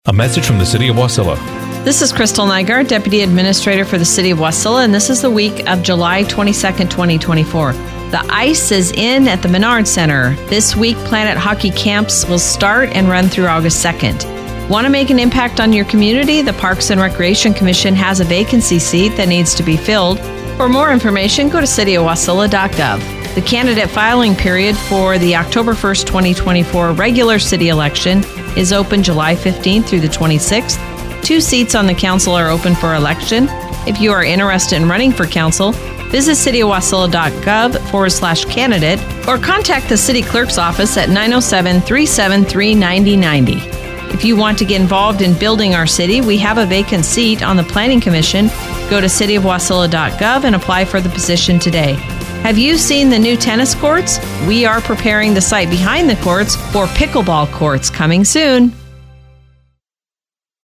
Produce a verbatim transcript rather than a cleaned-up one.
A message from the City of Wasilla. This is Crystal Nygaard, Deputy Administrator for the City of Wasilla, and this is the week of July twenty-second, twenty twenty-four. The ice is in at the Menard Center. This week, Planet Hockey Camps will start and run through August second. Want to make an impact on your community? The Parks and Recreation Commission has a vacancy seat that needs to be filled. For more information, go to city of wasilla dot gov. The candidate filing period for the October first, twenty twenty-four regular city election is open July fifteenth through the twenty-sixth. Two seats on the council are open for election. If you are interested in running for council, visit city of wasilla dot gov forward slash candidate or contact the city clerk's office at nine oh seven, three seven three, nine oh nine oh. If you want to get involved in building our city, we have a vacant seat on the Planning Commission. Go to city of wasilla dot gov and apply for the position today. Have you seen the new tennis courts? We are preparing the site behind the courts for pickleball courts coming soon.